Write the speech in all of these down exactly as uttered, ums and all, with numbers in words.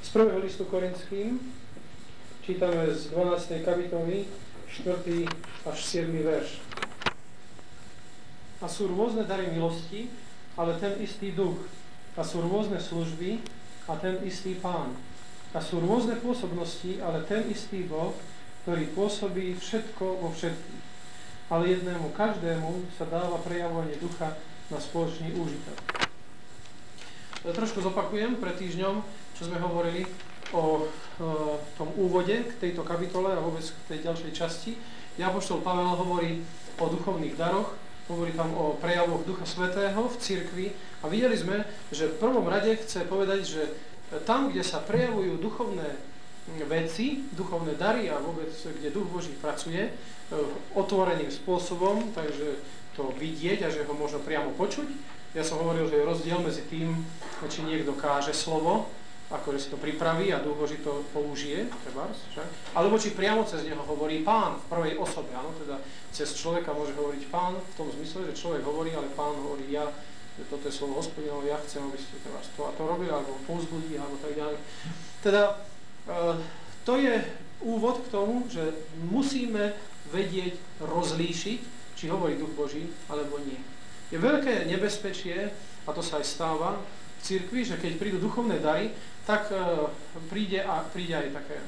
Z prvého listu Korinským čítame z dvanástej kapitoly štvrtý až siedmy verš. A sú rôzne dary milosti, ale ten istý duch. A sú rôzne služby, a ten istý Pán. A sú rôzne pôsobnosti, ale ten istý Boh, ktorý pôsobí všetko vo všetkých. Ale jednému každému sa dáva prejavovanie ducha na spoločný úžitok. Trošku zopakujem pred týždňom, čo sme hovorili o e, tom úvode k tejto kapitole a vôbec k tej ďalšej časti. Apoštol Pavel hovorí o duchovných daroch, hovorí tam o prejavoch Ducha Svätého v cirkvi a videli sme, že v prvom rade chce povedať, že tam, kde sa prejavujú duchovné veci, duchovné dary a vôbec kde Duch Boží pracuje e, otvoreným spôsobom, takže to vidieť a že ho možno priamo počuť. Ja som hovoril, že je rozdiel medzi tým, či niekto káže slovo, akože si to pripraví a Duch Boží to použije, trebárs, alebo či priamo cez neho hovorí Pán v prvej osobe. Áno, teda cez človeka môže hovoriť Pán v tom zmysle, že človek hovorí, ale Pán hovorí ja, že toto je slovo Hospodinovo, ja chcem, aby ste trebárs to a to robili, alebo povzbudí, alebo tak ďalej. Teda to je úvod k tomu, že musíme vedieť rozlíšiť, či hovorí Duch Boží, alebo nie. Je veľké nebezpečie, a to sa aj stáva v cirkvi, že keď prídu duchovné dary, tak e, príde, a, príde aj také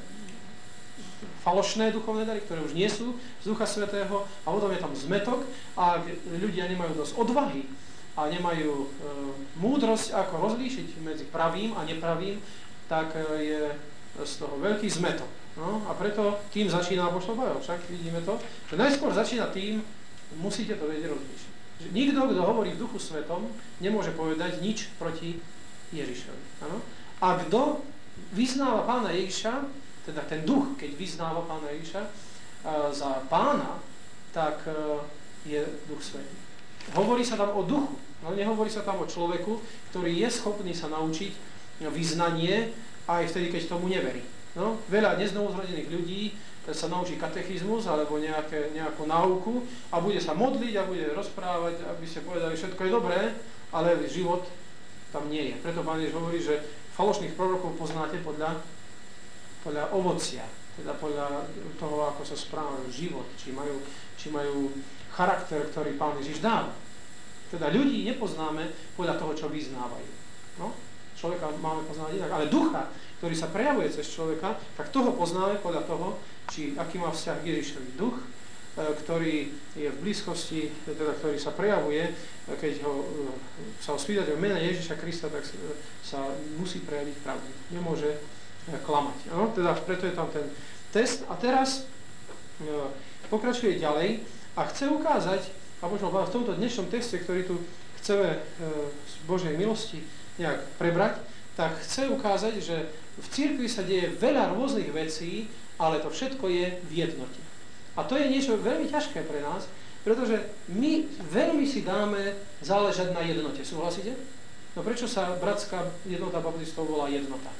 falošné duchovné dary, ktoré už nie sú z Ducha Svätého a potom je tam zmetok a ľudia nemajú dosť odvahy a nemajú e, múdrosť, ako rozlíšiť medzi pravým a nepravým, tak e, je z toho veľký zmetok. No, a preto tým začína apoštol Pavel. Však vidíme to, že najskôr začína tým, musíte to vedieť rozlíšiť. Nikto, kto hovorí v Duchu Svetom, nemôže povedať nič proti Ježišovi. Ano? A kto vyznáva Pána Ježiša, teda ten duch, keď vyznáva Pána Ježiša za Pána, tak je Duch Svätý. Hovorí sa tam o duchu, no nehovorí sa tam o človeku, ktorý je schopný sa naučiť vyznanie aj vtedy, keď tomu neverí. No, veľa neznovuzrodených ľudí sa naučí katechizmus alebo nejaké, nejakú náuku a bude sa modliť a bude rozprávať, aby ste povedali, všetko je dobré, ale život tam nie je. Preto Pán Ježiš hovorí, že falošných prorokov poznáte podľa, podľa ovocia, teda podľa toho, ako sa správajú život, či majú, či majú charakter, ktorý Pán Ježiš dáva. Teda ľudí nepoznáme podľa toho, čo vyznávajú. No? Človeka máme poznať inak, ale ducha, ktorý sa prejavuje cez človeka, tak toho poznáme podľa toho, či aký má vzťah k Ježišovi. Duch, ktorý je v blízkosti, teda ktorý sa prejavuje, keď ho, sa ho spýtať o mene Ježiša Krista, tak sa musí prejaviť pravdu. Nemôže klamať. No? Teda preto je tam ten test. A teraz pokračuje ďalej a chce ukázať, a možno v tomto dnešnom texte, ktorý tu chceme z Božej milosti nejak prebrať, tak chce ukázať, že v cirkvi sa deje veľa rôznych vecí, ale to všetko je v jednote. A to je niečo veľmi ťažké pre nás, pretože my veľmi si dáme záležať na jednote. Súhlasíte? No prečo sa bratská jednota baptistov volá jednota?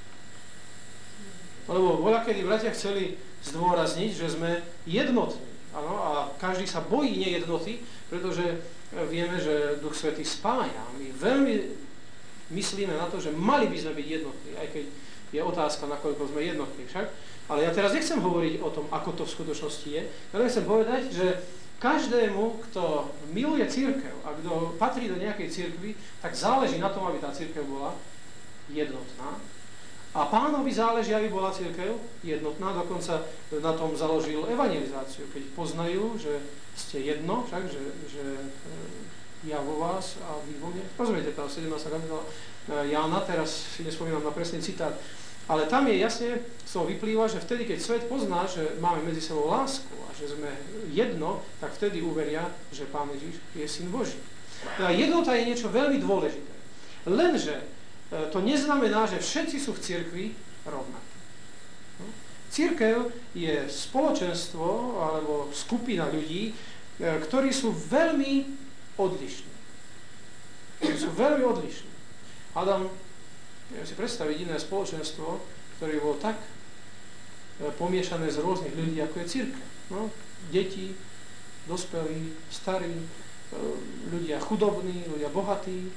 Lebo voľakedy bratia chceli zdôrazniť, že sme jednotní. Áno, a každý sa bojí nejednoty, pretože vieme, že Duch Svätý spája. My veľmi myslíme na to, že mali by sme byť jednotní, aj keď je otázka, nakoľko sme jednotní však. Ale ja teraz nechcem hovoriť o tom, ako to v skutočnosti je. Ja chcem povedať, že každému, kto miluje cirkev a kto patrí do nejakej cirkvi, tak záleží na tom, aby tá cirkev bola jednotná. A Pánovi záleží, aby bola cirkev jednotná, dokonca na tom založil evangelizáciu, keď poznajú, že ste jedno, však, že, že ja vo vás a vy vo mne. Rozumiete, tá sedemnásta kapitola Jána, teraz si nespomínam na presný citát, ale tam je jasne, z toho vyplýva, že vtedy, keď svet pozná, že máme medzi sebou lásku a že sme jedno, tak vtedy uveria, že Pán Ježiš je Syn Boží. A jednota je niečo veľmi dôležité. Lenže to neznamená, že všetci sú v cirkvi rovnakí. No? Cirkev je spoločenstvo alebo skupina ľudí, ktorí sú veľmi odlišní. Ktorí sú veľmi odlišní. Adam, neviem si predstaviť iné spoločenstvo, ktoré bolo tak pomiešané z rôznych ľudí, ako je cirkev. No? Deti, dospelí, starí, ľudia chudobní, ľudia bohatí,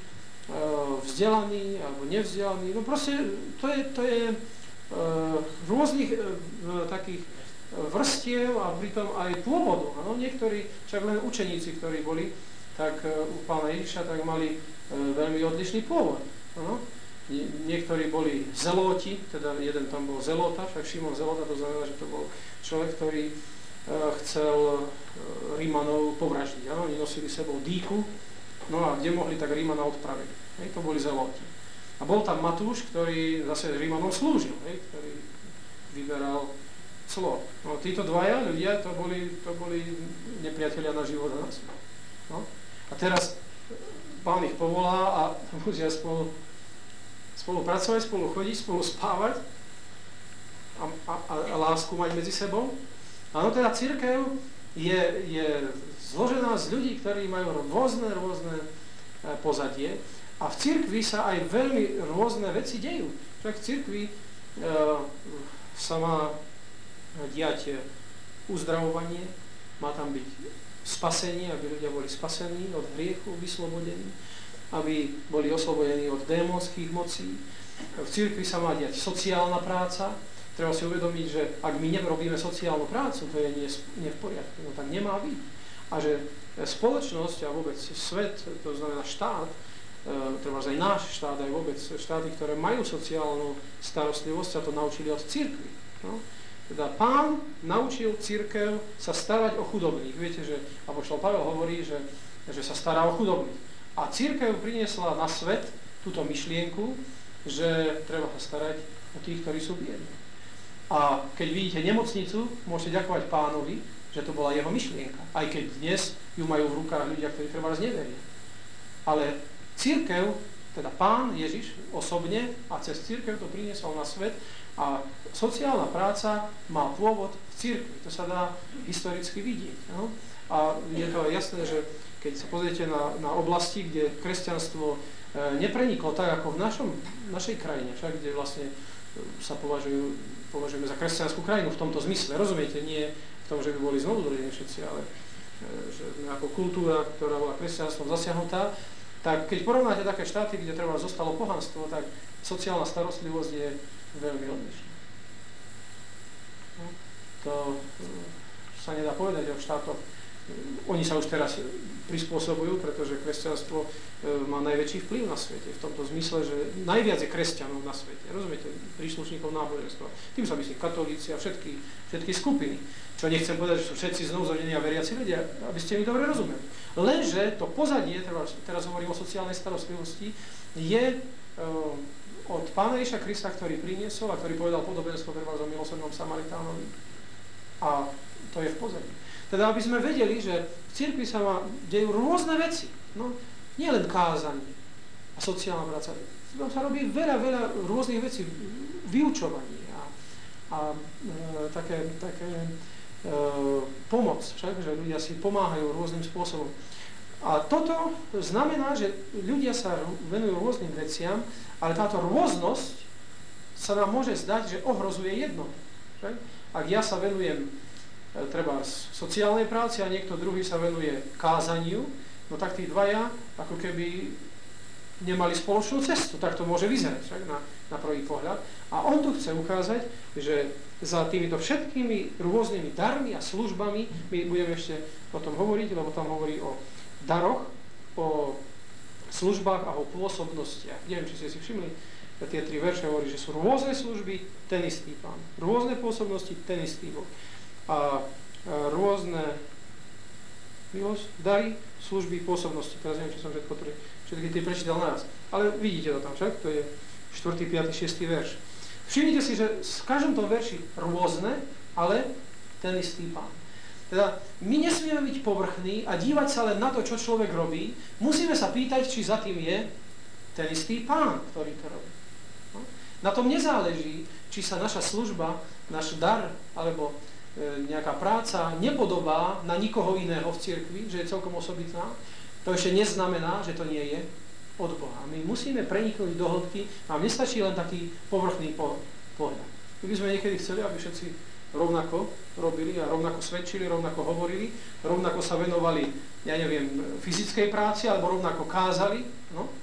vzdelaný alebo nevzdelaný. No proste to je, to je rôznych takých vrstiev a pritom aj pôvodu. Ano? Niektorí, však len učeníci, ktorí boli, tak u pána Ježiša, tak mali veľmi odlišný pôvod. Ano? Niektorí boli zelóti, teda jeden tam bol zelóta, však Šimon zelóta, to znamená, že to bol človek, ktorý chcel Rímanov povraždiť. Ano? Oni nosili sebou dýku, no a kde mohli, tak Rímana odpraviť. Hej? To boli zelóti. A bol tam Matúš, ktorý zase Rímanom slúžil, hej? Ktorý vyberal clo. No títo dvaja ľudia, to boli, to boli nepriatelia na život a na smrť. No? A teraz Pán ich povolá a musia spolu, spolu pracovať, spolu chodiť, spolu spávať a, a, a lásku mať medzi sebou. Áno, teda cirkev je, je zložená z ľudí, ktorí majú rôzne, rôzne pozadie a v cirkvi sa aj veľmi rôzne veci dejú. Však v cirkvi e, sa má diať uzdravovanie, má tam byť spasenie, aby ľudia boli spasení od hriechu, vyslobodení, aby boli oslobodení od démonských mocí. V cirkvi sa má diať sociálna práca. Treba si uvedomiť, že ak my nerobíme sociálnu prácu, to je nie, nie v poriadku, no tak nemá byť. A že spoločnosť a vôbec svet, to znamená štát, treba aj náš štát, aj vôbec štáty, ktoré majú sociálnu starostlivosť, sa to naučili od cirkvi. No? Teda Pán naučil cirkev sa starať o chudobných. Viete, že apoštol Pavel hovorí, že, že sa stará o chudobných. A cirkev priniesla na svet túto myšlienku, že treba sa starať o tých, ktorí sú biední. A keď vidíte nemocnicu, môžete ďakovať Pánovi, že to bola jeho myšlienka. Aj keď dnes ju majú v rukách ľudia, ktorí treba neveria. Ale cirkev, teda Pán Ježiš osobne a cez cirkev to priniesol na svet a sociálna práca má pôvod v cirkvi. To sa dá historicky vidieť. No? A je to jasné, že keď sa pozriete na, na oblasti, kde kresťanstvo e, nepreniklo tak, ako v našom, našej krajine, však, kde vlastne sa považujú, považujeme za kresťanskú krajinu v tomto zmysle. Rozumiete? Nie v tom, že by boli znovu zrodení všetci, ale e, že ako kultúra, ktorá bola kresťanstvom zasiahnutá, tak keď porovnáte také štáty, kde treba zostalo pohanstvo, tak sociálna starostlivosť je veľmi odlišná. No, to sa nedá povedať o štátoch. Oni sa už teraz prispôsobujú, pretože kresťanstvo má najväčší vplyv na svete. V tomto zmysle, že najviac je kresťanov na svete. Rozumiete? Príslušníkov náboženstva. Tým sa myslí katolíci a všetky, všetky skupiny. Čo nechcem povedať, že sú všetci znovuzrodení a veriaci ľudia, aby ste mi dobre rozumeli. Lenže to pozadie, teraz hovorím o sociálnej starostlivosti, je uh, od Pána Ježiša Krista, ktorý priniesol a ktorý povedal podobenstvo treba o milosrdnom Samaritánovi. A to je v pozadí. Teda, aby sme vedeli, že v cirkvi sa má, dejú rôzne veci. No, nie len kázanie a sociálna práca. Tam sa robí veľa, veľa rôznych vecí. Vyučovanie a, a e, také, také e, pomoc. Však, že ľudia si pomáhajú rôznym spôsobom. A toto znamená, že ľudia sa venujú rôznym veciam, ale táto rôznosť sa nám môže zdať, že ohrozuje jednotu. Ak ja sa venujem treba sociálnej práci a niekto druhý sa venuje kázaniu, no tak tí dvaja ako keby nemali spoločnú cestu. Tak to môže vyzerať však, na, na prvý pohľad. A on tu chce ukázať, že za týmito všetkými rôznymi darmi a službami, my budeme ešte o tom hovoriť, lebo tam hovorí o daroch, o službách a o pôsobnostiach. Neviem, či ste si všimli, tie tri verše hovorí, že sú rôzne služby, ten istý Pán. Rôzne pôsobnosti, ten istý Boh. A rôzne milosť, dary, služby, pôsobnosti. Teraz neviem, či som všetko tri, všetky tie prečítal naraz. Ale vidíte to tam však, to je štvrtý, piaty, šiestý verš. Všimnite si, že v každom tom verši rôzne, ale ten istý Pán. Teda my nesmieme byť povrchní a dívať sa len na to, čo človek robí. Musíme sa pýtať, či za tým je ten istý Pán, ktorý to robí. No? Na tom nezáleží, či sa naša služba, náš dar, alebo nejaká práca nepodobá na nikoho iného v cirkvi, že je celkom osobitná, to ešte neznamená, že to nie je od Boha. My musíme preniknúť do hĺbky, nám nestačí len taký povrchný pohľad. My by sme niekedy chceli, aby všetci rovnako robili a rovnako svedčili, rovnako hovorili, rovnako sa venovali, ja neviem, fyzickej práci, alebo rovnako kázali. No?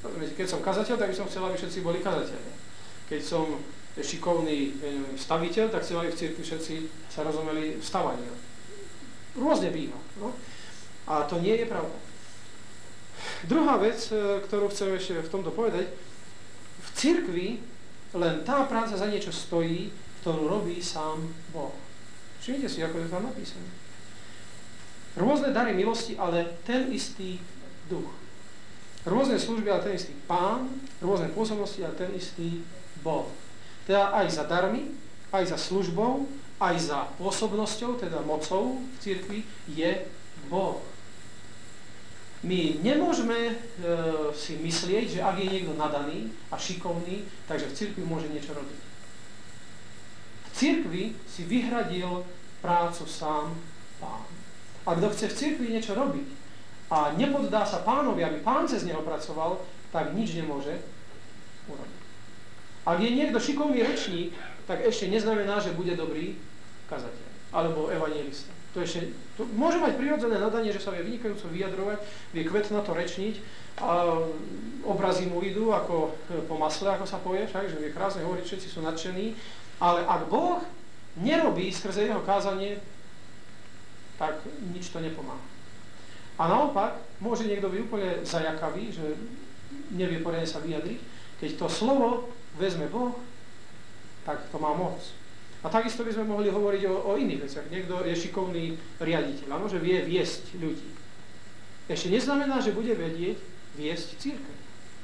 Keď som kazateľ, tak by som chcel, aby všetci boli kazatelia. Keď som šikovný staviteľ, tak chcem, aby v cirkvi všetci sa rozumeli v stavaní. Rôzne býva. No? A to nie je pravda. Druhá vec, ktorú chcem ešte v tomto povedať, v cirkvi len tá práca za niečo stojí, ktorú robí sám Boh. Všimnite si, ako je tam napísané. Rôzne dary milosti, ale ten istý duch. Rôzne služby, ale ten istý Pán, rôzne pôsobnosti, ale ten istý Boh. Teda aj za darmi, aj za službou, aj za pôsobnosťou, teda mocou v cirkvi je Boh. My nemôžeme e, si myslieť, že ak je niekto nadaný a šikovný, takže v cirkvi môže niečo robiť. V cirkvi si vyhradil prácu sám Pán. A kto chce v cirkvi niečo robiť a nepoddá sa Pánovi, aby Pán cez neho pracoval, tak nič nemôže urobiť. Ak je niekto šikovný rečník, tak ešte neznamená, že bude dobrý kazateľ alebo evanjelista. To ešte, to môže mať prirodzené nadanie, že sa vie vynikajúco vyjadrovať, vie kvetnato rečniť a obrazy mu idú ako po masle, ako sa povie, však, že vie krásne hovoriť, všetci sú nadšení, ale ak Boh nerobí skrze jeho kázanie, tak nič to nepomáha. A naopak, môže niekto byť úplne zajakavý, že nevie poriadne sa vyjadriť, keď to slovo vezme Boh, tak to má moc. A takisto by sme mohli hovoriť o, o iných veciach. Niekto je šikovný riaditeľ, áno, že vie viesť ľudí. Ešte neznamená, že bude vedieť viesť cirkev.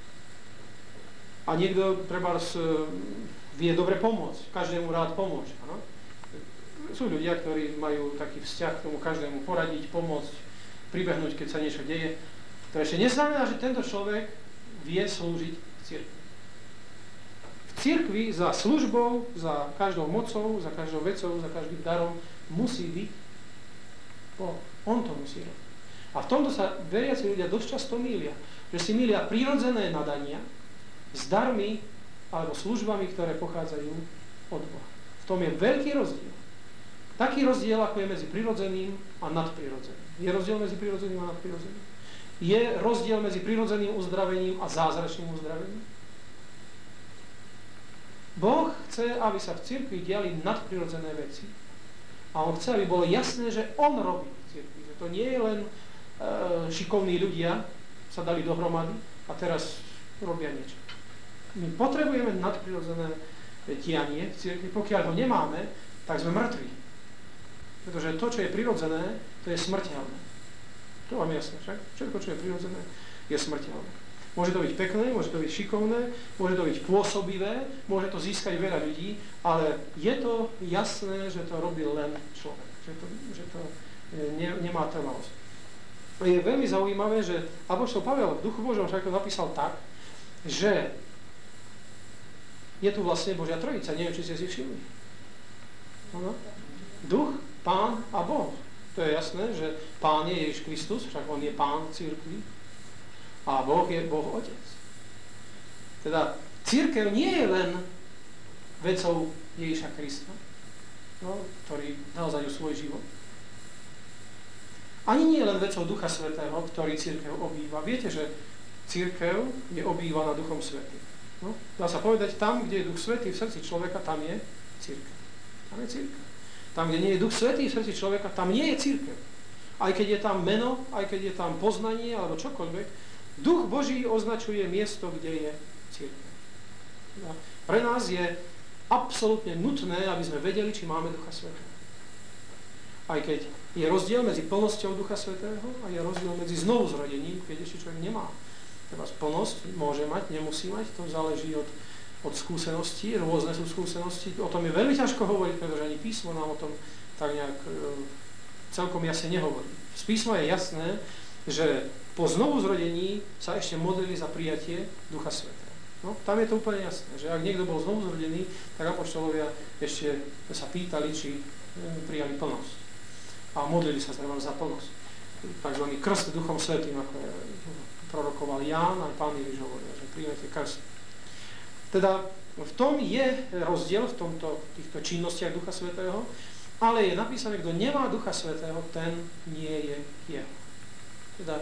A niekto trebárs vie dobre pomôcť, každému rád pomôcť. Áno? Sú ľudia, ktorí majú taký vzťah k tomu každému poradiť, pomôcť, pribehnúť, keď sa niečo deje. To ešte neznamená, že tento človek vie slúžiť cirkvi. V cirkvi za službou, za každou mocou, za každou vecou, za každým darom musí byť Boh. On to musí robiť. A v tomto sa veriaci ľudia dosť často mýlia. Že si mýlia prirodzené nadania s darmi alebo službami, ktoré pochádzajú od Boha. V tom je veľký rozdiel. Taký rozdiel, ako je medzi prirodzeným a nadprirodzeným. Je rozdiel medzi prirodzeným a nadprirodzeným? Je rozdiel medzi prirodzeným uzdravením a zázračným uzdravením? Boh chce, aby sa v cirkvi diali nadprirodzené veci. A on chce, aby bolo jasné, že on robí v cirkvi. Že to nie je len e, šikovní ľudia sa dali dohromady a teraz robia niečo. My potrebujeme nadprirodzené dianie v cirkvi. Pokiaľ ho nemáme, tak sme mŕtvi. Pretože to, čo je prirodzené, to je smrteľné. To vám jasné, však? Všetko, čo je prirodzené, je smrteľné. Môže to byť pekné, môže to byť šikovné, môže to byť pôsobivé, môže to získať veľa ľudí, ale je to jasné, že to robí len človek. Že to, že to ne, nemá trvalosť. Je veľmi zaujímavé, že apoštol Pavel v Duchu Božom však to napísal tak, že je tu vlastne Božia Trojica. Neviem, či ste si všimli. Ano? Duch, Pán a Boh. To je jasné, že Pán je Ježiš Kristus, však on je Pán cirkvi. A Boh je Boh Otec. Teda cirkev nie je len vecou Ježiša Krista, no, ktorý dal za ňu svoj život. Ani nie je len vecou Ducha Svätého, ktorý cirkev obýva. Viete, že cirkev je obývaná Duchom Svätým. No, dá sa povedať, tam, kde je Duch Svätý v srdci človeka, tam je cirkev. Tam je cirkev. Tam, kde nie je Duch Svätý v srdci človeka, tam nie je cirkev. Aj keď je tam meno, aj keď je tam poznanie, alebo čokoľvek, Duch Boží označuje miesto, kde je cirkev. Pre nás je absolútne nutné, aby sme vedeli, či máme Ducha Svätého. Aj keď je rozdiel medzi plnosťou Ducha Svätého a je rozdiel medzi znovuzrodením, keď ešte človek nemá. Teda plnosť môže mať, nemusí mať, to záleží od, od skúseností, rôzne sú skúsenosti. O tom je veľmi ťažko hovoriť, pretože ani písmo nám o tom tak nejak e, celkom jasne nehovorí. Z písma je jasné, že po znovuzrodení sa ešte modlili za prijatie Ducha Svätého. No, tam je to úplne jasné, že ak niekto bol znovuzrodený, tak apoštolovia ešte sa pýtali, či e, prijali plnosť. A modlili sa teda za plnosť. Takzvaný krst Duchom Svätým, ako je, prorokoval Ján, aj Pán Ježiš hovoril, že prijete krst. Teda v tom je rozdiel v tomto, týchto činnostiach Ducha Svätého, ale je napísané, kto nemá Ducha Svätého, ten nie je jeho. Teda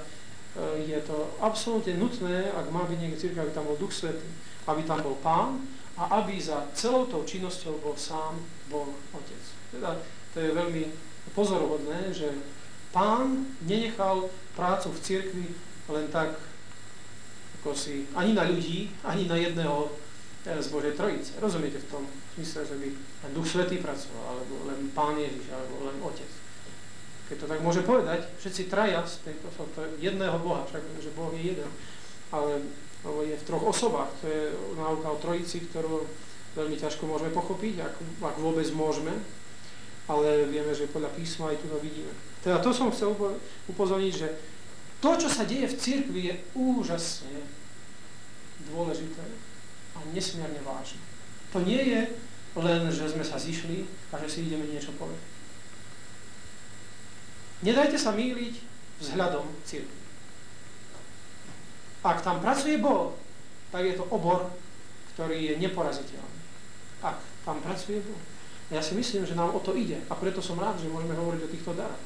je to absolútne nutné, ak má byť niekde cirkev, aby tam bol Duch Svätý, aby tam bol Pán a aby za celou tou činnosťou bol sám Boh Otec. Teda to je veľmi pozoruhodné, že Pán nenechal prácu v cirkvi len tak, ako si, ani na ľudí, ani na jedného z Božej Trojice. Rozumiete v tom smysle, že by len Duch Svätý pracoval, alebo len Pán Ježiš, alebo len Otec. Keď to tak môže povedať, všetci traja z tejto, to jedného Boha, však že Boh je jeden, ale je v troch osobách. To je náuka o Trojici, ktorú veľmi ťažko môžeme pochopiť, ak, ak vôbec môžeme, ale vieme, že podľa písma aj tu to vidíme. Teda to som chcel upozorniť, že to, čo sa deje v cirkvi, je úžasne dôležité a nesmierne vážne. To nie je len, že sme sa zišli a že si ideme niečo povedať. Nedajte sa mýliť vzhľadom cirkvi. Ak tam pracuje Boh, tak je to obor, ktorý je neporaziteľný. Ak tam pracuje Boh. Ja si myslím, že nám o to ide a preto som rád, že môžeme hovoriť o týchto daroch.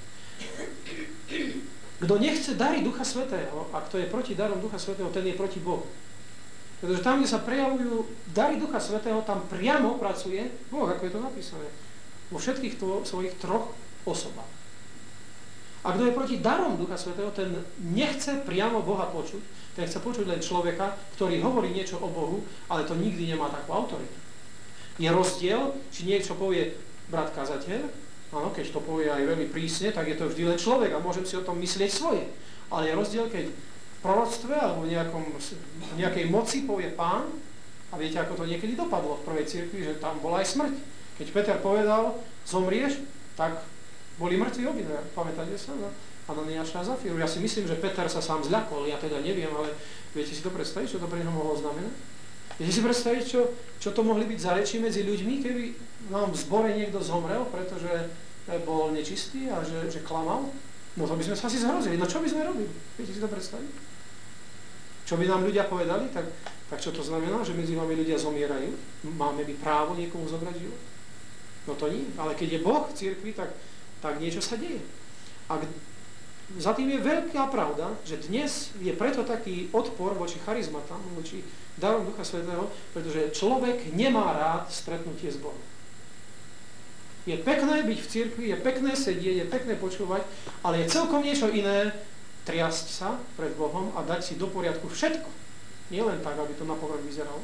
Kto nechce dary Ducha Svätého, a kto je proti darom Ducha Svätého, ten je proti Bohu. Pretože tam, kde sa prejavujú dary Ducha Svätého, tam priamo pracuje Boh, ako je to napísané. Vo všetkých to, svojich troch osobách. A kto je proti darom Ducha Svätého, ten nechce priamo Boha počuť, ten chce počuť len človeka, ktorý hovorí niečo o Bohu, ale to nikdy nemá takú autoritu. Je rozdiel, či niečo povie brat kazateľ, áno, keď to povie aj veľmi prísne, tak je to vždy len človek a môžem si o tom myslieť svoje. Ale je rozdiel, keď v proroctve alebo v nejakom, nejakej moci povie Pán, a viete, ako to niekedy dopadlo v prvej cirkvi, že tam bola aj smrť. Keď Peter povedal, zomrieš, tak boli mŕtvi obidve, pamätáte sa? No? Ananiáš a Zafíru. Ja si myslím, že Peter sa sám zľakol, ja teda neviem, ale viete si to predstaviť, čo to pre neho mohlo znamenať? Viete si predstaviť, čo, čo to mohli byť za reči medzi ľuďmi, keby nám v zbore niekto zomrel, pretože bol nečistý a že, že klamal? No to by sme sa asi zhrozili. No čo by sme robili? Viete si to predstaviť? Čo by nám ľudia povedali? Tak, tak čo to znamená, že medzi nami ľudia zomierajú? Máme by právo niekomu zobrať život? No to nie. Ale keď je Boh v cirkvi, tak tak niečo sa deje. A za tým je veľká pravda, že dnes je preto taký odpor voči charizmatám, voči darom Ducha Svätého, pretože človek nemá rád stretnutie s Bohom. Je pekné byť v cirkvi, je pekné sedieť, je pekné počúvať, ale je celkom niečo iné triasť sa pred Bohom a dať si do poriadku všetko. Nie len tak, aby to na povrch vyzeralo.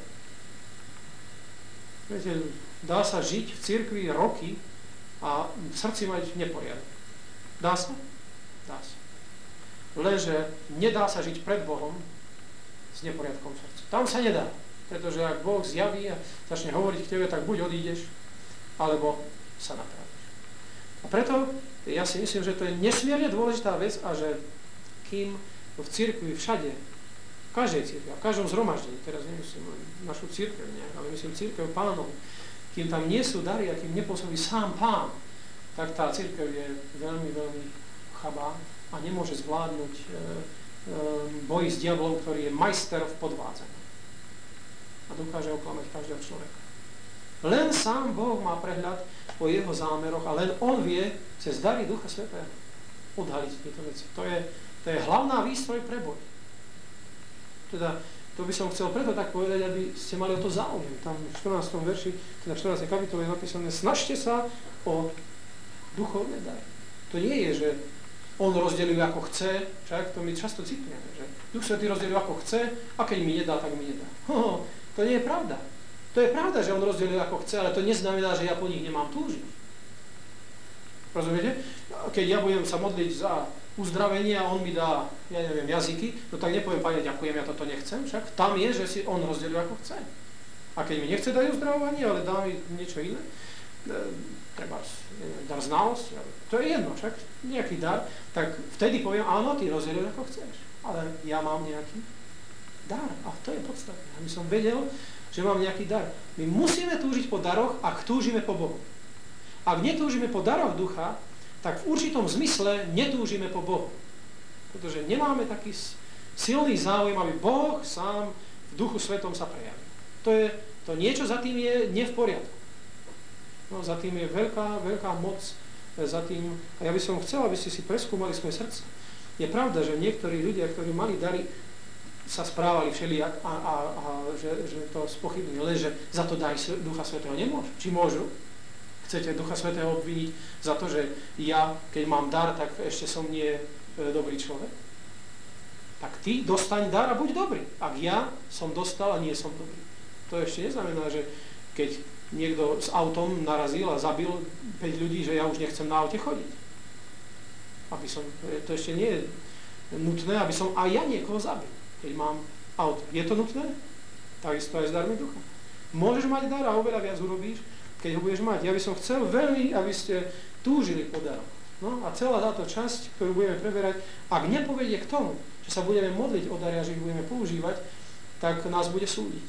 Viete, dá sa žiť v cirkvi roky a v srdci mať neporiadok. Dá sa? Dá sa. Lenže nedá sa žiť pred Bohom s neporiadkom v srdci. Tam sa nedá. Pretože ak Boh zjaví a začne hovoriť k tebe, tak buď odídeš, alebo sa napravíš. A preto ja si myslím, že to je nesmierne dôležitá vec a že kým v cirkvi všade, v každej cirkvi, v každom zhromaždení, teraz nemyslím našu cirkev nejak, ale myslím cirkev Pánov, kým tam nie sú dary a kým nepôsobí sám Pán, tak tá cirkev je veľmi, veľmi chabá a nemôže zvládnuť e, e, boj s diablom, ktorý je majster v podvádzaní. A dokáže oklamať každého človeka. Len sám Boh má prehľad o jeho zámeroch a len on vie cez dary Ducha Svätého odhaliť tieto veci. To je, to je hlavná výstroj pre boj. Teda to by som chcel preto tak povedať, aby ste mali o to záujem. Tam v štrnástom verši, teda v štrnástej kapitole je napísané, snažte sa o duchovné dary. To nie je, že on rozdeľuje ako chce, však to my často citujeme, že Duch Svätý rozdeľuje ako chce a keď mi nedá, tak mi nedá. Ho, to nie je pravda. To je pravda, že on rozdeľuje ako chce, ale to neznamená, že ja po nich nemám túžiť. Rozumiete? Keď ja budem sa modliť za uzdravenie a on mi dá, ja neviem, jazyky, no tak nepoviem, Pane, ďakujem, ja toto nechcem, však tam je, že si on rozdeľuje ako chce. A keď mi nechce dať uzdravovanie, ale dá mi niečo iné, treba dar znalosti, to je jedno, však nejaký dar, tak vtedy poviem, áno, ty rozdeľuj ako chceš, ale ja mám nejaký dar a to je podstatné, aby som vedel, že mám nejaký dar. My musíme túžiť po daroch, ak túžime po Bohu. Ak netúžime po daroch ducha, tak v určitom zmysle netúžime po Bohu. Pretože nemáme taký silný záujem, aby Boh sám v Duchu Svetom sa prejavil. To je, to niečo za tým je nie v poriadku. No, za tým je veľká, veľká moc, za tým, a ja by som chcel, aby ste si preskúmali svoje srdce. Je pravda, že niektorí ľudia, ktorí mali dary, sa správali všelijak a, a, a že, že to spochybnili, ale že za to dary Ducha Svätého nemôžu. Či môžu? Chcete Ducha Svätého obviniť za to, že ja, keď mám dar, tak ešte som nie e, dobrý človek? Tak ty dostaň dar a buď dobrý. Ak ja som dostal a nie som dobrý. To ešte neznamená, že keď niekto s autom narazil a zabil päť ľudí, že ja už nechcem na aute chodiť. Aby som, to ešte nie je nutné, aby som aj ja niekoho zabil, keď mám auto. Je to nutné? Takisto aj s darmi ducha. Môžeš mať dar a oveľa viac urobíš, keď ho budeš mať. Ja by som chcel veľmi, aby ste túžili po daroch. No a celá táto časť, ktorú budeme preberať, ak nepovedie k tomu, že sa budeme modliť o dary a že ich budeme používať, tak nás bude súdiť.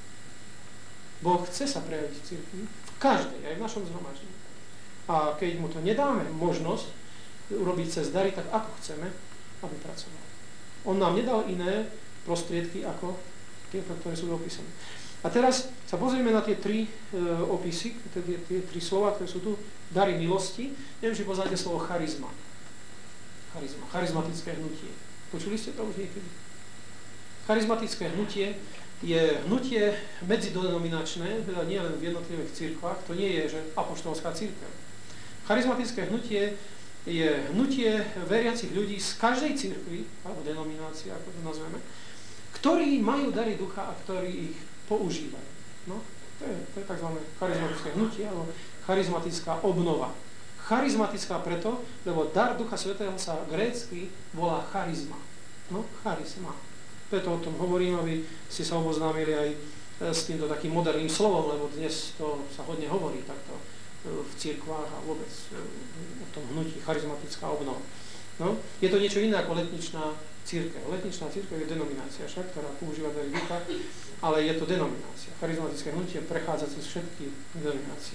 Boh chce sa prejaviť v cirkvi, v každej, aj v našom zhromaždení. A keď mu to nedáme možnosť urobiť cez dary, tak ako chceme, aby pracoval. On nám nedal iné prostriedky ako tie, ktoré sú opísané. A teraz sa pozrieme na tie tri e, opisy, tie, tie tri slova, ktoré sú tu. Dary milosti. Neviem, či poznáte slovo charizma. Charizma. Charizmatické hnutie. Počuli ste to už niekedy? Charizmatické hnutie je hnutie medzidenominačné, teda nie len v jednotlivých cirkvách, to nie je, že apoštolská cirkev. Charizmatické hnutie je hnutie veriacich ľudí z každej cirkvi, alebo denominácie, ako to nazveme, ktorí majú dary ducha a ktorí ich používajú. No, to je, to je tzv. Charizmatické hnutie, alebo charizmatická obnova. Charizmatická preto, lebo dar Ducha Svätého sa grécky volá charizma. No, charizma. Preto o tom hovorím, aby si sa oboznámili aj s týmto takým moderným slovom, lebo dnes to sa hodne hovorí takto v cirkvách a vôbec o tom hnutí charizmatická obnova. No, je to niečo iné ako letničná cirkev. Letničná cirkev je denominácia, však, ktorá používa dary ducha, ale je to denominácia. Charizmatické hnutie prechádza cez všetky denominácie.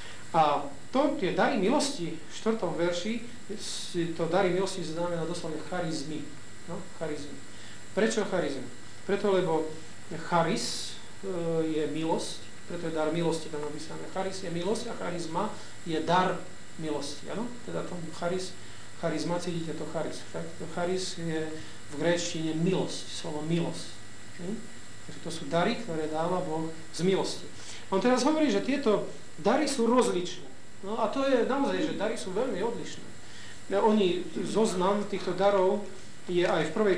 A to, tie dary milosti v štvrtom verši, to dary milosti znamená doslovne charizmy. No, charizmy. Prečo charizmy? Preto, lebo charis e, je milosť, preto je dar milosti tam napísané. Charis je milosť a charizma je dar milosti. Ano? Teda to charis, charizma, cítite to charis. Však? To charis je v gréčtine milosť, slovo milosť. Hm? Takže to sú dary, ktoré dáva Boh z milosti. On teraz hovorí, že tieto dary sú rozličné. No a to je naozaj, že dary sú veľmi odlišné. Oni, zoznam týchto darov je aj v prvej,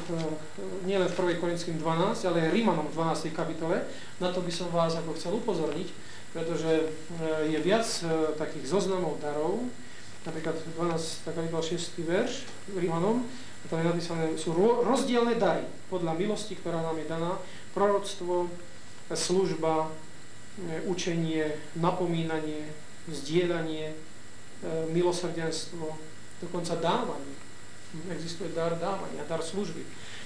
nielen v prvej Korinským dvanásť, ale aj Rímanom v dvanástej kapitole. Na to by som vás ako chcel upozorniť, pretože je viac takých zoznamov darov, napríklad dvanástej kapitola šiesty verš Rímanom, tam je napísané, sú rozdielne dary podľa milosti, ktorá nám je daná, proroctvo, služba, učenie, napomínanie, zdieľanie, milosrdenstvo, dokonca dávanie. Existuje dar dávania, dar služby.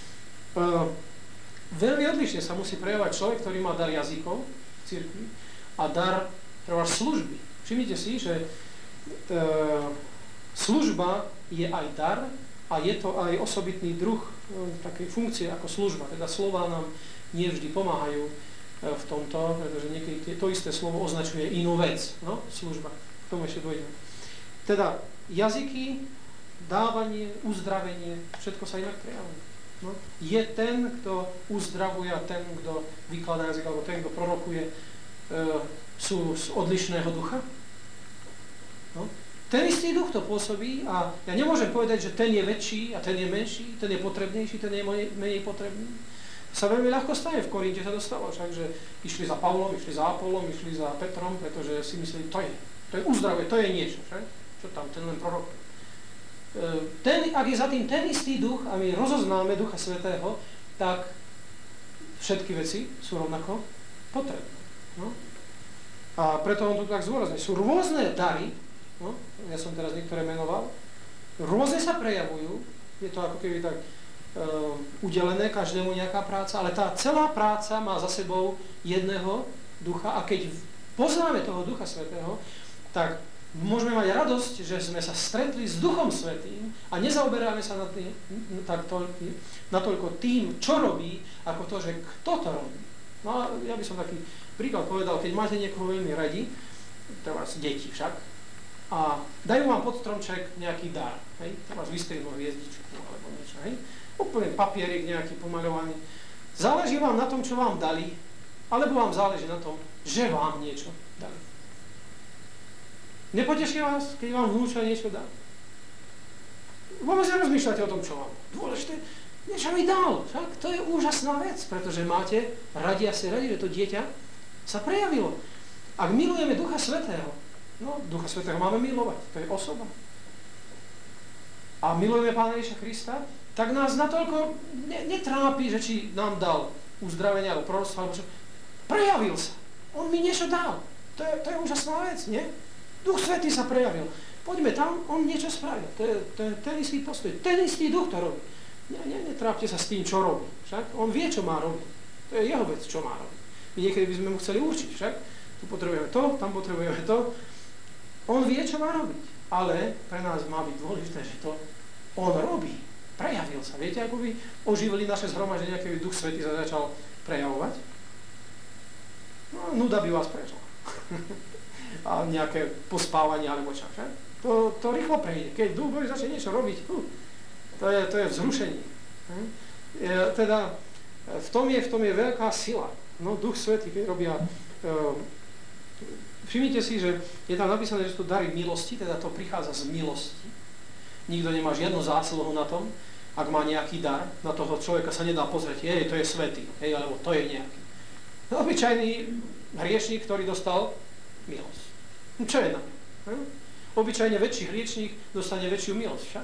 Uh, veľmi odlišne sa musí prejavovať človek, ktorý má dar jazykov v cirkvi a dar služby. Všimnite si, že uh, služba je aj dar a je to aj osobitný druh uh, takej funkcie ako služba. Teda slová nám nie vždy pomáhajú uh, v tomto, pretože niekedy to isté slovo označuje inú vec. No? Služba. K tomu ešte dojdeme. Teda jazyky, dávanie, uzdravenie, všetko sa inak prejavuje. No. Je ten, kto uzdravuje a ten, kto vykladá jazyk, alebo ten, kto prorokuje, e, sú z odlišného ducha? No. Ten istý duch to pôsobí a ja nemôžem povedať, že ten je väčší a ten je menší, ten je potrebnejší, ten je menej potrebný. Sa veľmi ľahko stane, v Korinte sa dostalo, však, že išli za Pavlom, išli za Apolom, išli za Petrom, pretože si mysleli, to je, to je uzdravuje, to je niečo, však? Čo tam, ten len prorokuje. Ten, ak je za tým ten istý duch a my rozoznáme Ducha Svätého, tak všetky veci sú rovnako potrebné. No? A preto on tu tak zdôrazňuje. Sú rôzne dary, no? Ja som teraz niektoré menoval, rôzne sa prejavujú, je to ako keby tak uh, udelené každému nejaká práca, ale tá celá práca má za sebou jedného ducha a keď poznáme toho Ducha Svätého, tak môžeme mať radosť, že sme sa stretli s Duchom Svätým a nezaoberáme sa na tým, tak to, natoľko tým, čo robí, ako to, že kto to robí. No a ja by som taký príklad povedal, keď máte niekoho veľmi radi, treba deti však, a dajú vám pod stromček nejaký dar, hej, to máš vystrihnú hviezdičku alebo niečo, hej, úplne papierik nejaký pomaľovaný. Záleží vám na tom, čo vám dali, alebo vám záleží na tom, že vám niečo dali. Nepoteší vás, keď vám vnúča niečo dá? Vôbec nerozmýšľate o tom, čo vám. Dôležité, niečo mi dal. Však to je úžasná vec, pretože máte radi a ste radi, že to dieťa sa prejavilo. Ak milujeme Ducha Svätého, no, Ducha Svätého máme milovať, to je osoba. A milujeme Pána Ježiša Krista, tak nás natoľko ne, netrápi, že či nám dal uzdravenie alebo proroctvo, alebo čo. Prejavil sa. On mi niečo dal. To je, to je úžasná vec, nie? Duch Svätý sa prejavil. Poďme tam, on niečo spravil. To je, to je ten istý postoj, ten istý duch to robí. Ne, ne, netrápte sa s tým, čo robí. Však on vie, čo má robiť. To je jeho vec, čo má robiť. My niekedy by sme mu chceli určiť, však? Tu potrebujeme to, tam potrebujeme to. On vie, čo má robiť. Ale pre nás má byť dôležité, že to on robí. Prejavil sa. Viete, ako by oživili naše zhromaždenia, keby Duch Svätý sa začal prejavovať? No, nuda by vás prešla. A nejaké pospávanie alebo čo, že? To, to rýchlo prejde. Keď Duch Boží začne niečo robiť, uh, to, je, to je vzrušenie. Hm? Je, teda v tom, je, v tom je veľká sila. No, Duch Svätý, keď robia... Uh, všimnite si, že je tam napísané, že to dary milosti, teda to prichádza z milosti. Nikto nemá žiadnu zásluhu na tom. Ak má nejaký dar, na toho človeka sa nedá pozrieť, hej, to je svätý, hej, alebo to je nejaký. No, obyčajný hriešník, ktorý dostal milosť. No, čo je na ňu? Hm? Obyčajne väčší hriešník dostane väčšiu milosť, však?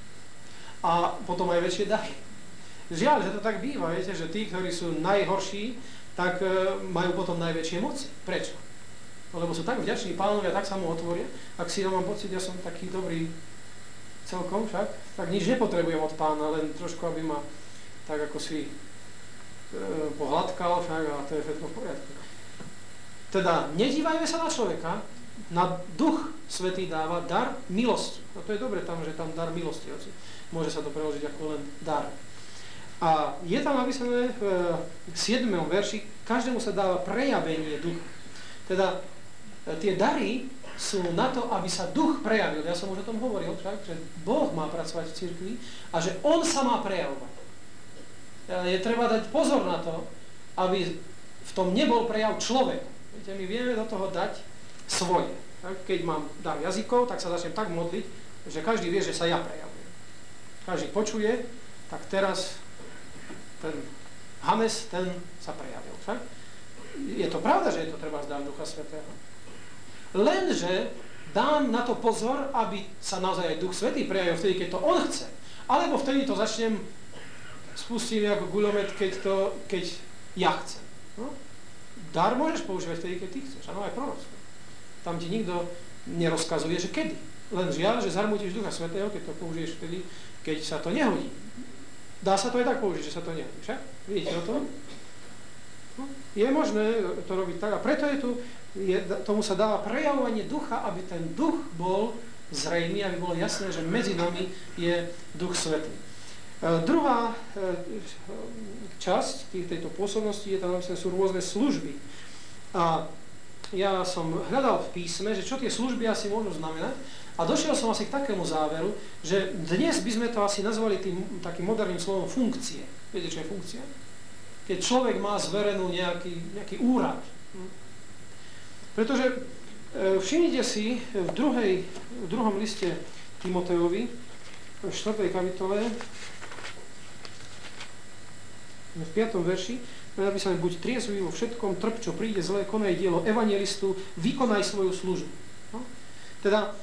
A potom aj väčšie dary. Žiaľ, že to tak býva, viete, že tí, ktorí sú najhorší, tak e, majú potom najväčšie moci. Prečo? No, lebo sú tak vďační Pánovi a tak sa mu otvoria. Ak si ja mám pocit, ja som taký dobrý celkom, však? Tak nič nepotrebujem od Pána, len trošku, aby ma tak ako si e, pohľadkal, však, a to je všetko v poriadku. Teda, nedívajme sa na človeka, na Duch Svätý dáva dar milosti. No to je dobre tam, že tam dar milosti, hoci môže sa to preložiť ako len dar. A je tam napísané v siedmom verši, každému sa dáva prejavenie ducha. Teda, tie dary sú na to, aby sa duch prejavil. Ja som už o tom hovoril, však, že Boh má pracovať v cirkvi a že on sa má prejavovať. Je treba dať pozor na to, aby v tom nebol prejav človeka. Viete, my vieme do toho dať svoje. Keď mám dar jazykov, tak sa začnem tak modliť, že každý vie, že sa ja prejavujem. Každý počuje, tak teraz ten Hannes, ten sa prejavil. Však? Je to pravda, že je to treba zdať Ducha Svätého. Lenže dám na to pozor, aby sa naozaj aj Duch Svätý prejavil vtedy, keď to on chce. Alebo vtedy to začnem, spustím ako guľomet, keď, to, keď ja chcem. No? Dar môžeš používať vtedy, keď ty chceš. Áno, aj proroctvo. Tam ti nikto nerozkazuje, že kedy. Len žiaľ, že zarmutíš Ducha Svätého, keď to použiješ vtedy, keď sa to nehodí. Dá sa to aj tak použiť, že sa to nehodí. Však? Vidíte o tom? No, je možné to robiť tak. A preto je tu, je, tomu sa dáva prejavovanie ducha, aby ten duch bol zrejmý, aby bolo jasné, že medzi nami je Duch Svätý. E, druhá e, časť tých, tejto pôsobnosti je tam napísané, sú rôzne služby. A ja som hľadal v písme, že čo tie služby asi môžu znamenať a došiel som asi k takému záveru, že dnes by sme to asi nazvali tým takým moderným slovom funkcie. Viete, čo je funkcia? Keď človek má zverenú nejaký, nejaký úrad. Pretože e, všimnite si v, druhej, v druhom liste Timotejovi, v štvrtej kapitole, v piatom verši, je napísané, buď triezvy vo všetkom, trp, čo príde zlé, konaj dielo evangelistu, vykonaj svoju službu. No? Teda,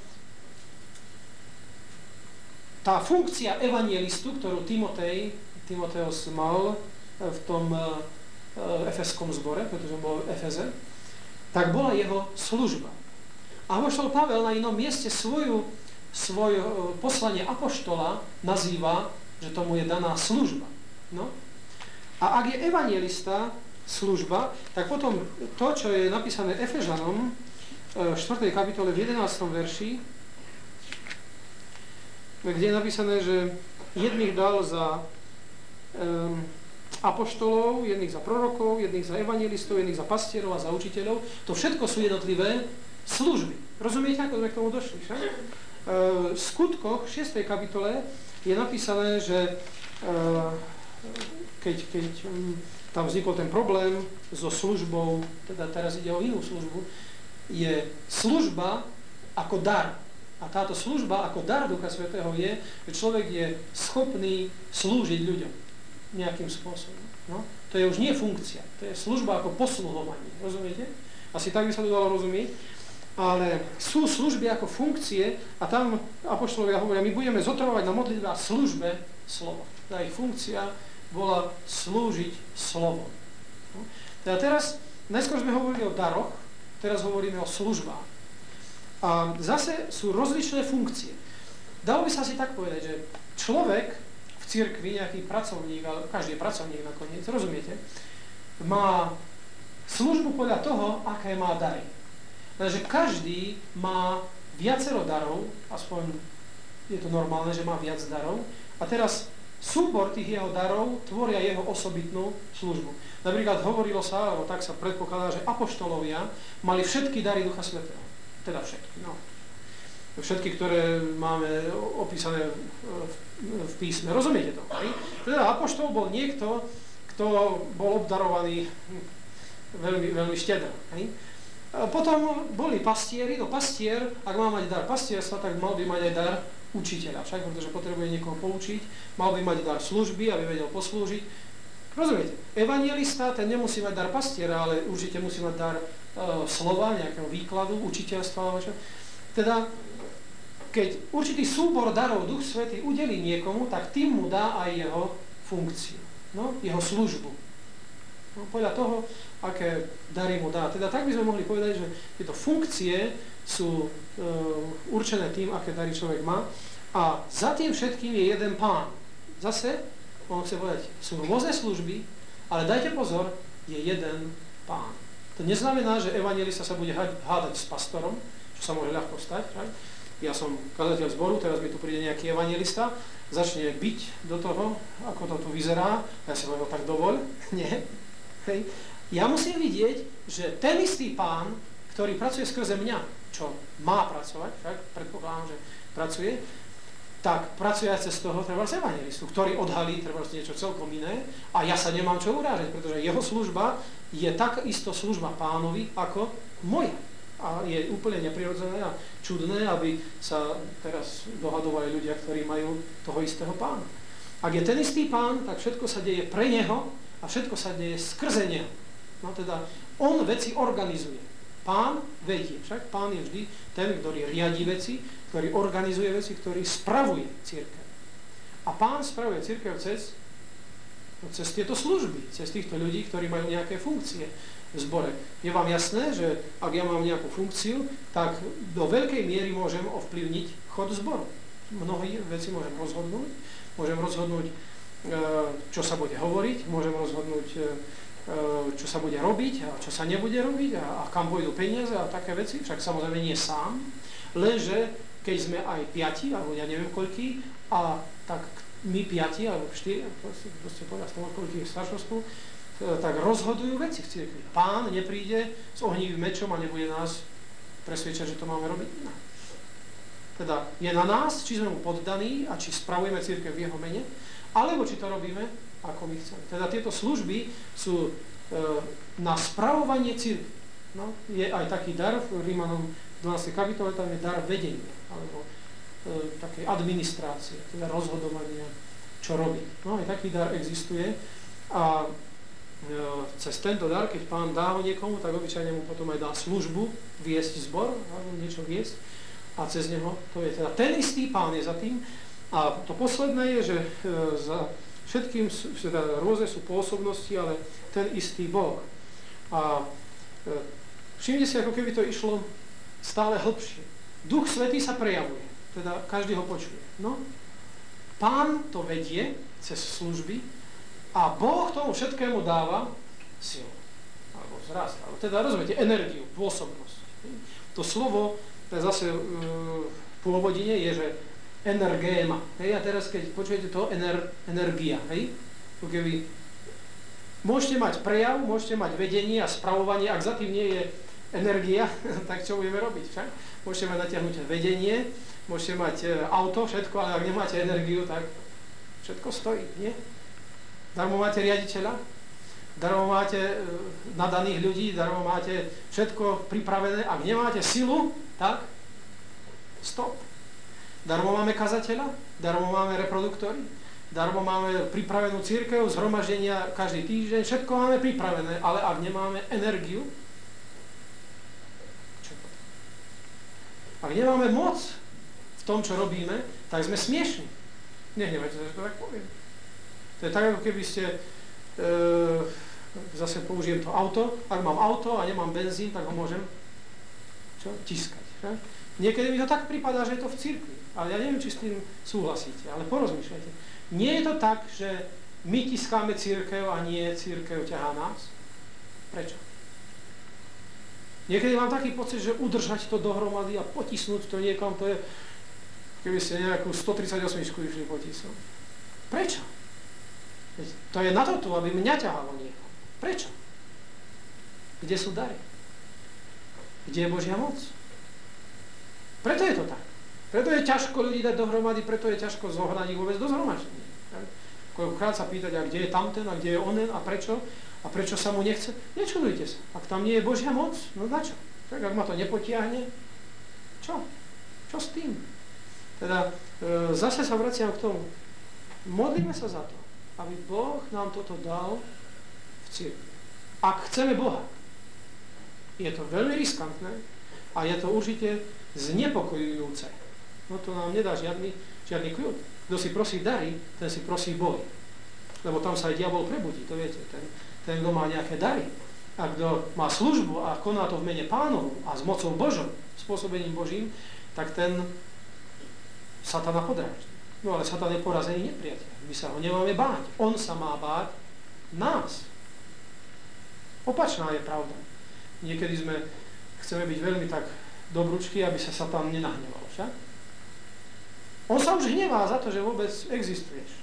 tá funkcia evangelistu, ktorú Timotej, Timoteos mal v tom uh, efeskom zbore, pretože bol v Efeze, tak bola jeho služba. A apoštol Pavel na inom mieste svoju, svoje poslanie apoštola nazýva, že tomu je daná služba. No? A ak je evanjelista služba, tak potom to, čo je napísané Efežanom v štvrtej kapitole v jedenástom verši, kde je napísané, že jedných dal za um, apoštolov, jedných za prorokov, jedných za evangelistov, jedných za pastierov a za učiteľov. To všetko sú jednotlivé služby. Rozumiete, ako sme k tomu došli? Však? V skutkoch šiestej kapitole je napísané, že keď, keď tam vznikol ten problém so službou, teda teraz ide o inú službu, je služba ako dar. A táto služba ako dar Ducha Svätého je, že človek je schopný slúžiť ľuďom nejakým spôsobom. No? To je už nie funkcia, to je služba ako posluhovanie. Rozumiete? Asi tak by sa to dalo rozumieť. Ale sú služby ako funkcie a tam apoštolovia hovoria, my budeme zotrovať na modlitbe a službe slova. Tá ich funkcia bola slúžiť slovom. No? Teda teraz, najskôr sme hovorili o daroch, teraz hovoríme o službách. A zase sú rozličné funkcie. Dalo by sa asi tak povedať, že človek v cirkvi, nejaký pracovník, ale každý je pracovník nakoniec, rozumiete, má službu podľa toho, aké má dary. Takže každý má viacero darov, aspoň je to normálne, že má viac darov, a teraz súbor tých jeho darov tvoria jeho osobitnú službu. Napríklad hovorilo sa, alebo tak sa predpokladá, že apoštolovia mali všetky dary Ducha Svätého. Teda všetky, no. Všetky, ktoré máme opísané v, v písme. Rozumiete to? Hej? Teda apoštol bol niekto, kto bol obdarovaný veľmi, veľmi štedro. Hej? Potom boli pastieri, no pastier, ak má mať dar pastierstva, tak mal by mať aj dar učiteľa, však, pretože potrebuje niekoho poučiť, mal by mať dar služby, aby vedel poslúžiť. Rozumiete? Evangelista, ten nemusí mať dar pastiera, ale určite musí mať dar slova, nejakého výkladu, učiteľstva. Teda, keď určitý súbor darov Duch Svätý udelí niekomu, tak tým mu dá aj jeho funkciu, no, jeho službu. No, podľa toho, aké dary mu dá. Teda tak by sme mohli povedať, že tieto funkcie sú e, určené tým, aké dary človek má. A za tým všetkým je jeden Pán. Zase, on chce povedať, sú rôzne služby, ale dajte pozor, je jeden Pán. To neznamená, že evangelista sa bude hádať s pastorom, čo sa môže ľahko stať. Right? Ja som kazateľ zboru, teraz mi tu príde nejaký evangelista, začne byť do toho, ako to tu vyzerá, a ja si poviem, tak dovoľ. Nie. Hej. Ja musím vidieť, že ten istý Pán, ktorý pracuje skrze mňa, čo má pracovať, tak predpokladám, že pracuje, tak pracuje aj cez toho trebárs evangelistu, ktorý odhalí trebárs niečo celkom iné a ja sa nemám čo urážať, pretože jeho služba je tak isto služba Pánovi ako moja. A je úplne neprirodzené a čudné, aby sa teraz dohadovali ľudia, ktorí majú toho istého Pána. Ak je ten istý Pán, tak všetko sa deje pre neho a všetko sa deje skrze neho. No teda, on veci organizuje. Pán vedie. Však Pán je vždy ten, ktorý riadi veci, ktorý organizuje veci, ktorý spravuje cirkev. A Pán spravuje cirkev cez, cez tieto služby, cez týchto ľudí, ktorí majú nejaké funkcie v zbore. Je vám jasné, že ak ja mám nejakú funkciu, tak do veľkej miery môžem ovplyvniť chod zboru. Mnohé veci môžem rozhodnúť. Môžem rozhodnúť, čo sa bude hovoriť, môžem rozhodnúť, čo sa bude robiť a čo sa nebude robiť a, a kam pôjdu peniaze a také veci. Však samozrejme nie sám, lenže keď sme aj piati, alebo ja neviem koľký, a tak my piati, alebo štyri, proste povedať z toho, koľkých staršostov, tak rozhodujú veci v cirkvi. Pán nepríde s ohnivým mečom a nebude nás presvedčať, že to máme robiť. No. Teda je na nás, či sme mu poddaní a či spravujeme cirkev v jeho mene, alebo či to robíme ako my chceme. Teda tieto služby sú e, na spravovanie cirkvi. No, je aj taký dar v Rímanom dvanástej kapitole, tam je dar vedenia, alebo e, také administrácie, teda rozhodovania, čo robiť. No, aj taký dar existuje a e, cez tento dar, keď Pán dá ho niekomu, tak obyčajne mu potom aj dá službu, viesť zbor, alebo niečo viesť a cez neho to je. Teda ten istý Pán je za tým a to posledné je, že e, za všetkým, teda rôzne sú pôsobnosti, ale ten istý Boh. A e, všimnite si, ako keby to išlo stále hlbšie. Duch Svätý sa prejavuje, teda každý ho počuje. No, Pán to vedie cez služby a Boh tomu všetkému dáva silu. Alebo vzrast. Alebo teda, rozumiete, energiu, pôsobnosť. To slovo, to je zase e, v pôvodine je, že energéma. Hej, a teraz, keď počujete to, ener, energia, hej, to keby Môžete mať prejav, môžete mať vedenie a spravovanie, ak za tým nie je energia, tak čo budeme robiť však? Môžete mať natiahnuté vedenie, môžete mať auto, všetko, ale ak nemáte energiu, tak všetko stojí, nie? Darmo máte riaditeľa, darmo máte nadaných ľudí, darmo máte všetko pripravené, ak nemáte silu, tak stop. Darmo máme kazateľa, darmo máme reproduktory, darmo máme pripravenú cirkev, zhromaždenia každý týždeň, všetko máme pripravené, ale ak nemáme energiu, čo potom? Ak nemáme moc v tom, čo robíme, tak sme smiešní. Nehnevajte sa, že to tak poviem. To je tak, ako keby ste, e, zase použijem to auto, ak mám auto a nemám benzín, tak ho môžem čo? Tiskať. Že? Niekedy mi to tak prípada, že je to v cirkvi, ale ja neviem, či s tým súhlasíte, ale porozmýšľajte. Nie je to tak, že my tiskáme cirkev a nie cirkev ťahá nás? Prečo? Niekedy mám taký pocit, že udržať to dohromady a potisnúť to niekam, to je, keby ste nejakú stotridsaťosem išli potisnúť. Prečo? To je na to tu, aby mňa ťahalo niekam. Prečo? Kde sú dary? Kde je Božia moc? Preto je to tak. Preto je ťažko ľudí dať dohromady, preto je ťažko zohnať ich vôbec do zhromaždenia. Koľkokrát sa pýtať, a kde je tamten, a kde je onen, a prečo? A prečo sa mu nechce? Nečudujte sa. Ak tam nie je Božia moc, no na čo? Tak ak ma to nepotiahne, čo? Čo s tým? Teda e, zase sa vraciam k tomu. Modlíme sa za to, aby Boh nám toto dal v cirkvi. Ak chceme Boha, je to veľmi riskantné a je to určite znepokojujúce. No to nám nedá žiadny, žiadny kľud. Kto si prosí dary, ten si prosí boj. Lebo tam sa aj diabol prebudí, to viete. Ten, ten kto má nejaké dary a kto má službu a koná to v mene Pánovu a s mocou Božou, spôsobením Božím, tak ten satana podráždi. No ale satan je porazený nepriateľ. My sa ho nemáme báť. On sa má báť nás. Opačná je pravda. Niekedy sme, chceme byť veľmi tak dobručky, aby sa satan nenahneval. Však? On sa už hnevá za to, že vôbec existuješ.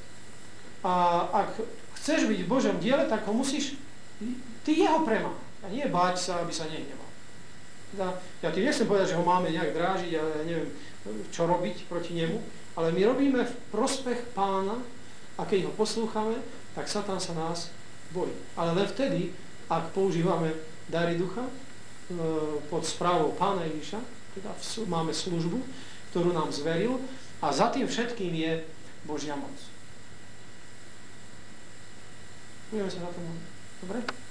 A ak chceš byť v Božom diele, tak ho musíš ty jeho premáhať. A nie báť sa, aby sa nehneval. Teda, ja ti nechcem povedať, že ho máme nejak drážiť, ale ja neviem, čo robiť proti nemu, ale my robíme v prospech Pána a keď ho poslúchame, tak Satan sa nás bojí. Ale len vtedy, ak používame dary ducha e, pod správou Pána Ježiša, teda máme službu, ktorú nám zveril a za tým všetkým je Božia moc. Budeme sa na tom. Dobre?